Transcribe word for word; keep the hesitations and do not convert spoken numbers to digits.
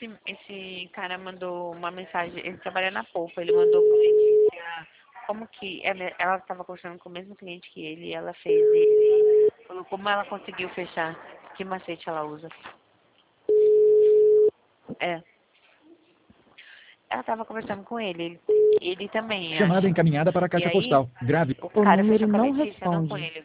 esse, esse cara mandou uma mensagem, ele trabalha na Polpa, ele mandou pra Letícia como que ela, ela tava conversando com o mesmo cliente que ele, e ela fez, e ele falou como ela conseguiu fechar, que macete ela usa. É. Ela tava conversando com ele, ele, ele também, Chamada acha. encaminhada para a E caixa aí, postal. Grave. o O cara número fechou com a não Letícia, não com responde. ele.